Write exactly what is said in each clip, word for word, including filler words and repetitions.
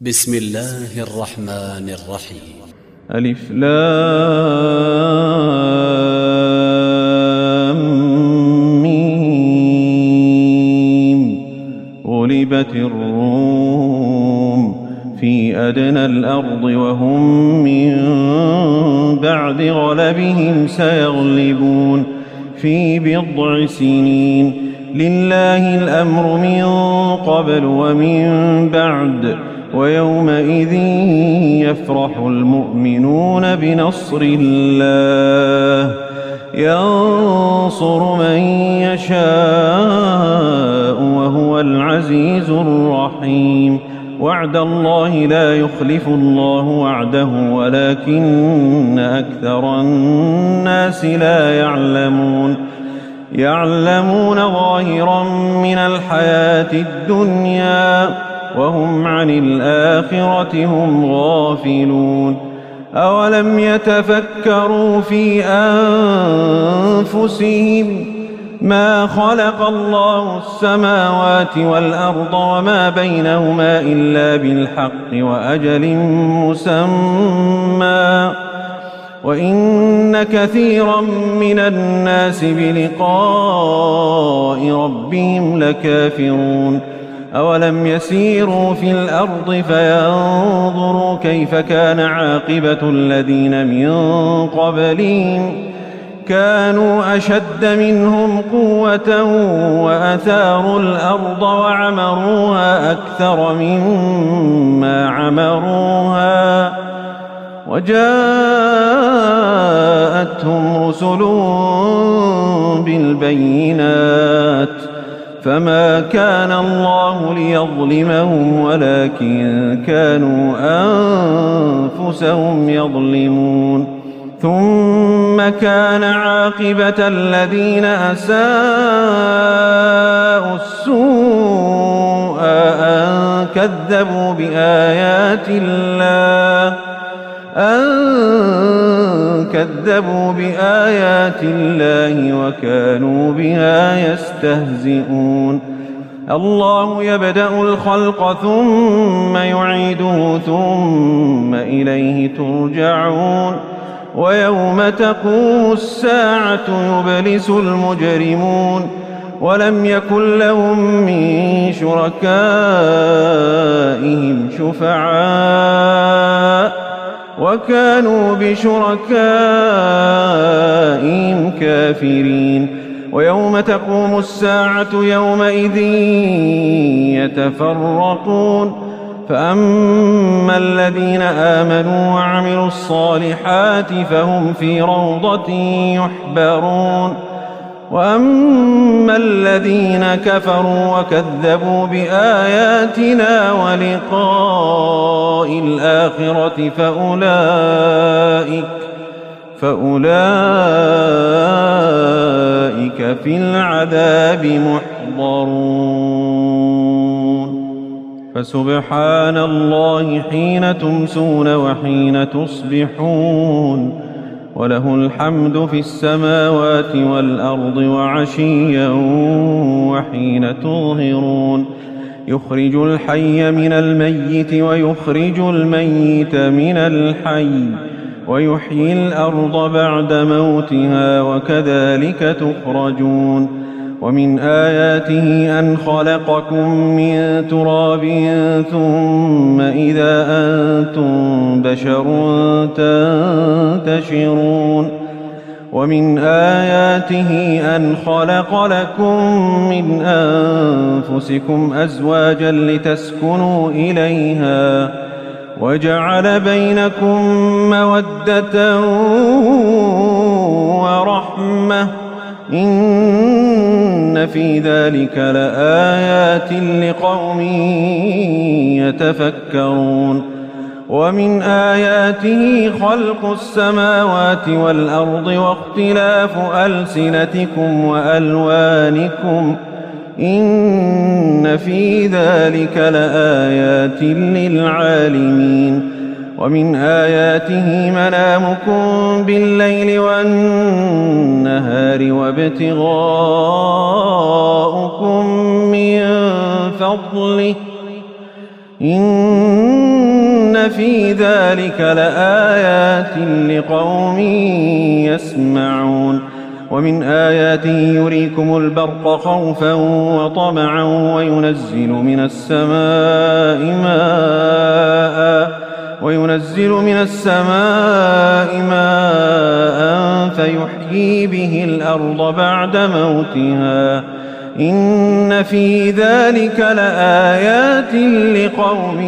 بسم الله الرحمن الرحيم. ألف لام ميم. غلبت الروم في أدنى الأرض وهم من بعد غلبهم سيغلبون في بضع سنين. لله الأمر من قبل ومن بعد ويومئذ يفرح المؤمنون بنصر الله ينصر من يشاء وهو العزيز الرحيم. وعد الله لا يخلف الله وعده ولكن أكثر الناس لا يعلمون. يعلمون ظاهرا من الحياة الدنيا وهم عن الآخرة هم غافلون. أولم يتفكروا في أنفسهم ما خلق الله السماوات والأرض وما بينهما إلا بالحق وأجل مسمى وإن كثيرا من الناس بلقاء ربهم لكافرون. أولم يسيروا في الأرض فينظروا كيف كان عاقبة الذين من قبلهم كانوا أشد منهم قوة وأثاروا الأرض وعمروها أكثر مما عمروها وجاءتهم رسلهم بالبينات فما كان الله ليظلمهم ولكن كانوا أنفسهم يظلمون. ثم كان عاقبة الذين أساءوا السوء أن كذبوا بآيات الله أن كذبوا بآيات الله وكانوا بها يستهزئون. الله يبدأ الخلق ثم يعيده ثم إليه ترجعون. ويوم تقوم الساعة يبلس المجرمون ولم يكن لهم من شركائهم شفعاء وكانوا بشركائهم كافرين. ويوم تقوم الساعة يومئذ يتفرقون فأما الذين آمنوا وعملوا الصالحات فهم في روضة يحبرون وأما الذين كفروا وكذبوا بآياتنا ولقاء الآخرة فأولئك فأولئك في العذاب محضرون. فسبحان الله حين تمسون وحين تصبحون وله الحمد في السماوات والأرض وعشيا وحين تظهرون. يخرج الحي من الميت ويخرج الميت من الحي ويحيي الأرض بعد موتها وكذلك تخرجون. ومن آياته أن خلقكم من تراب ثم إذا أنتم بشر تنتشرون. ومن آياته أن خلق لكم من أنفسكم أزواجا لتسكنوا إليها وجعل بينكم مودة ورحمة إن في ذلك لآيات لقوم يتفكرون. ومن آياته خلق السماوات والأرض واختلاف ألسنتكم وألوانكم إن في ذلك لآيات للعالمين. ومن آياته منامكم بالليل والنهار وابتغاؤكم من فضله إن إن في ذلك لآيات لقوم يسمعون ومن آياته يريكم البرق خوفا وطمعا وينزل من السماء ماء وينزل من السماء ماء فيحيي به الأرض بعد موتها إن في ذلك لآيات لقوم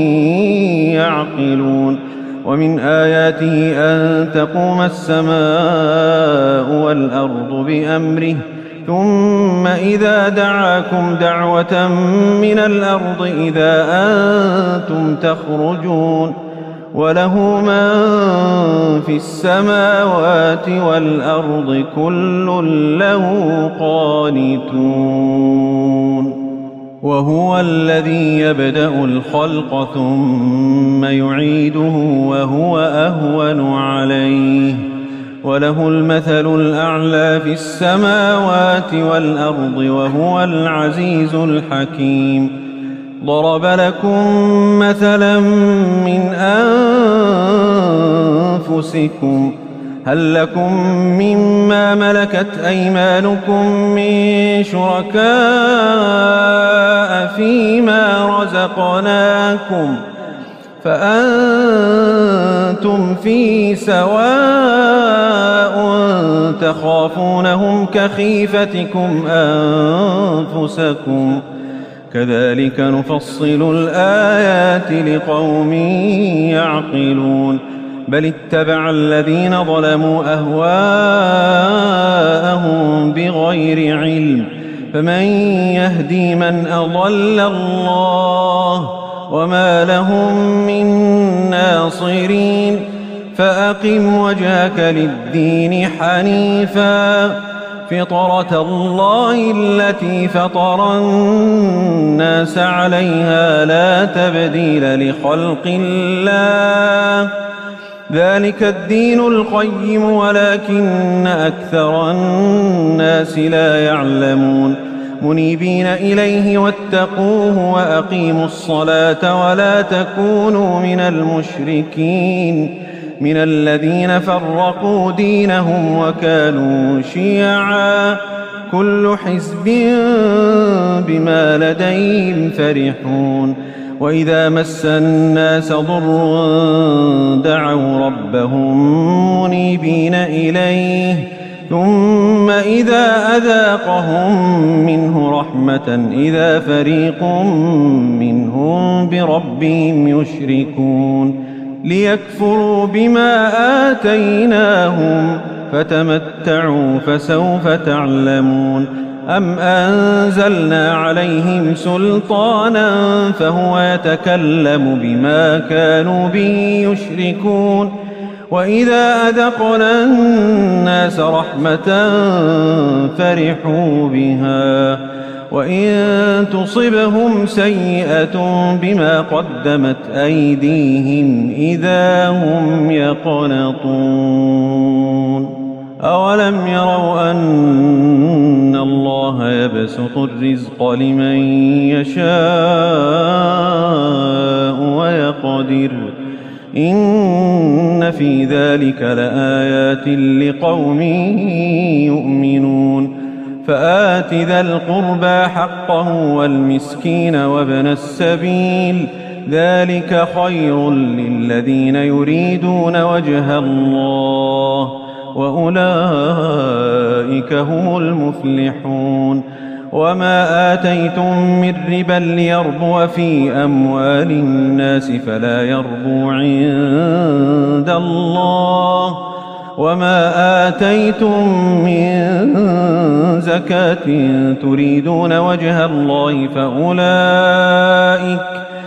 يعقلون ومن آياته أن تقوم السماء والأرض بأمره ثم إذا دعاكم دعوة من الأرض إذا أنتم تخرجون وله من في السماوات والأرض كل له قانتون وهو الذي يبدأ الخلق ثم يعيده وهو أهون عليه وله المثل الأعلى في السماوات والأرض وهو العزيز الحكيم ضرب لكم مثلا من أنفسكم هل لكم مما ملكت أيمانكم من شركاء فيما رزقناكم فأنتم فيه سواء تخافونهم كخيفتكم أنفسكم كذلك نفصل الآيات لقوم يعقلون بل اتبع الذين ظلموا أهواءهم بغير علم فمن يهدي من أضل الله وما لهم من ناصرين فأقم وجهك للدين حنيفا فطرة الله التي فطر الناس عليها لا تبديل لخلق الله ذلك الدين القيم ولكن أكثر الناس لا يعلمون منيبين إليه واتقوه وأقيموا الصلاة ولا تكونوا من المشركين من الذين فرقوا دينهم وكانوا شيعا كل حزب بما لديهم فرحون وإذا مس الناس ضر دعوا ربهم منيبين إليه ثم إذا أذاقهم منه رحمة إذا فريق منهم بربهم يشركون ليكفروا بما آتيناهم فتمتعوا فسوف تعلمون أم أنزلنا عليهم سلطانا فهو يتكلم بما كانوا به يشركون وإذا أذقنا الناس رحمة فرحوا بها وإن تصبهم سيئة بما قدمت أيديهم إذا هم يقنطون أولم يروا أن الله يبسط الرزق لمن يشاء ويقدر إن في ذلك لآيات لقوم يؤمنون فآت ذا القربى حقه والمسكين وابن السبيل ذلك خير للذين يريدون وجه الله وأولئك هم المفلحون وما آتيتم من ربا ليربو في أموال الناس فلا يربو عند الله وما آتيتم من زكاة تريدون وجه الله فأولئك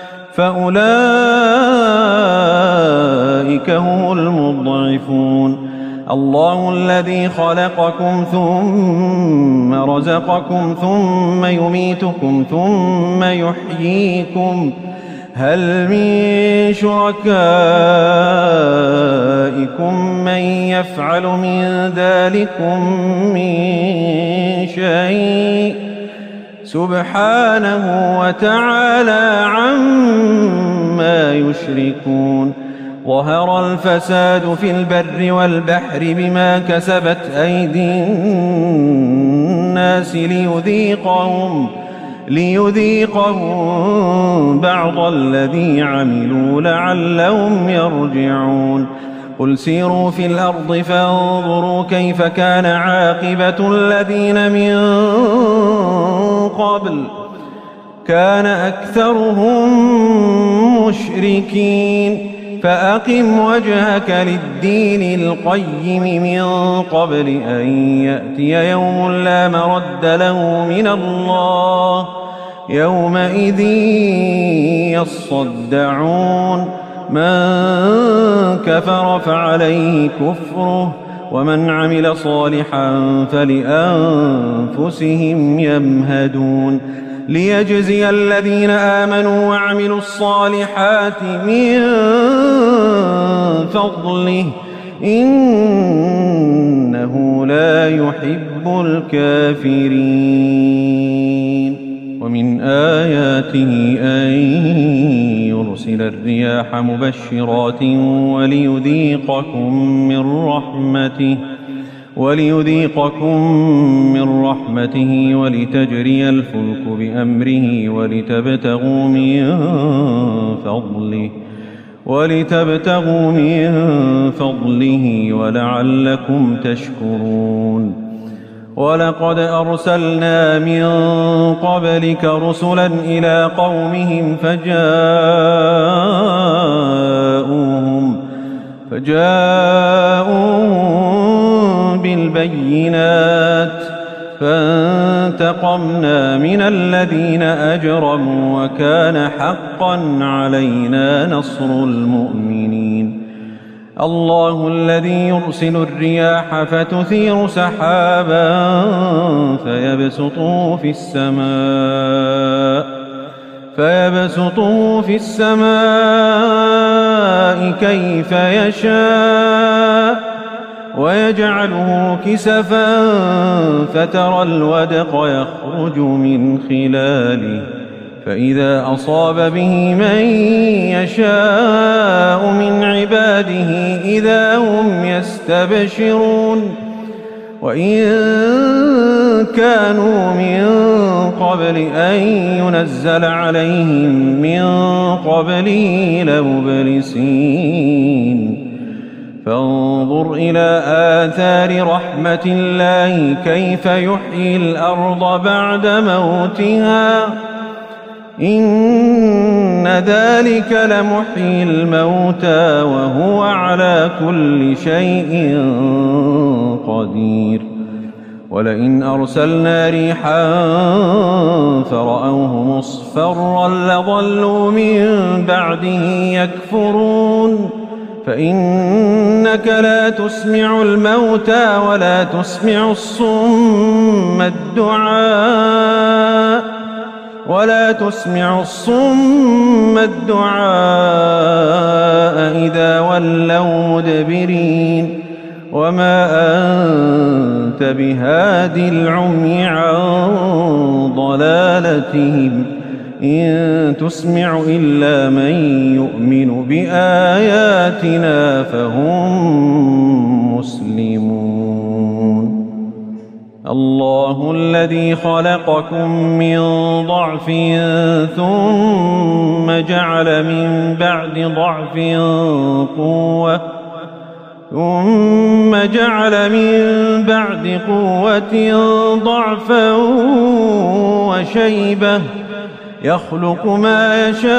فأولئك هم المضعفون الله الذي خلقكم ثم رزقكم ثم يميتكم ثم يحييكم هل من شركائكم من يفعل من ذلكم من شيء سبحانه وتعالى عما يشركون ظهر الفساد في البر والبحر بما كسبت أيدي الناس ليذيقهم, ليذيقهم بعض الذي عملوا لعلهم يرجعون قل سيروا في الأرض فانظروا كيف كان عاقبة الذين من قبل كان أكثرهم مشركين فأقم وجهك للدين القيم من قبل أن يأتي يوم لا مرد له من الله يومئذ يصدعون من كفر فعليه كفره ومن عمل صالحا فلأنفسهم يمهدون ليجزي الذين آمنوا وعملوا الصالحات من فضله إنه لا يحب الكافرين ومن آياته أن يرسل الرياح مبشرات وليذيقكم من رحمته وليذيقكم من رحمته ولتجري الفلك بأمره ولتبتغوا من فضله ولتبتغوا من فضله ولعلكم تشكرون ولقد أرسلنا من قبلك رسلا إلى قومهم فجاءوهم فجاءوهم بالبينات فانتقمنا من الذين أجرموا وكان حقا علينا نصر المؤمنين الله الذي يرسل الرياح فتثير سحابا فيبسطه في السماء فيبسطه في السماء كيف يشاء ويجعله كسفا فترى الودق يخرج من خلاله فإذا أصاب به من يشاء من عباده إذا هم يستبشرون وإن كانوا من قبل أن ينزل عليهم من قبله لمبلسين فانظر إلى آثار رحمة الله كيف يحيي الأرض بعد موتها إن ذلك لمحيي الموتى وهو على كل شيء قدير ولئن أرسلنا ريحا فرأوه مصفرا لظلوا من بعده يكفرون فإنك لا تسمع الموتى ولا تسمع الصم الدعاء ولا تسمع الصم الدعاء إذا ولوا مدبرين وما أنت بهاد العمي عن ضلالتهم إن تسمع إلا من يؤمن بآياتنا فهم مسلمون الله الذي خلقكم من ضعف ثم جعل من بعد ضعف قوة ثم جعل من بعد قوة ضعفا وشيبة يخلق ما يشاء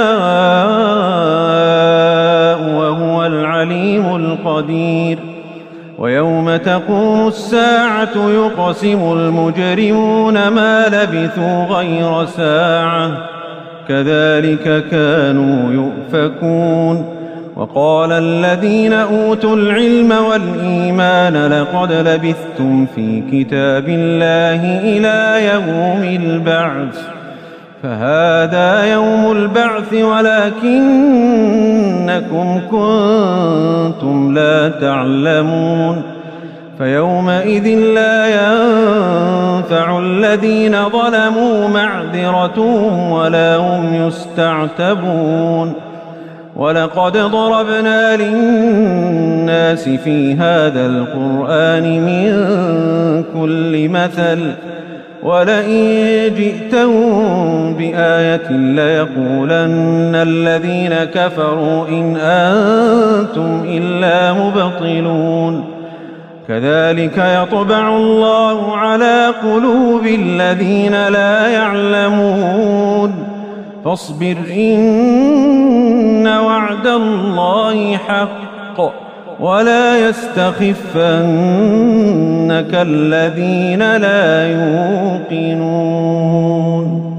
وهو العليم القدير ويوم تقوم الساعة يقسم المجرمون ما لبثوا غير ساعة كذلك كانوا يؤفكون وقال الذين أوتوا العلم والإيمان لقد لبثتم في كتاب الله إلى يوم البعث فهذا يوم البعث ولكنكم كنتم لا تعلمون فيومئذ لا ينفع الذين ظلموا معذرتهم ولا هم يستعتبون ولقد ضربنا للناس في هذا القرآن من كل مثل ولئن جئتهم بآية ليقولن الذين كفروا إن أنتم إلا مبطلون كذلك يطبع الله على قلوب الذين لا يعلمون فاصبر إن وعد الله حق ولا يستخفنك الذين لا يوقنون.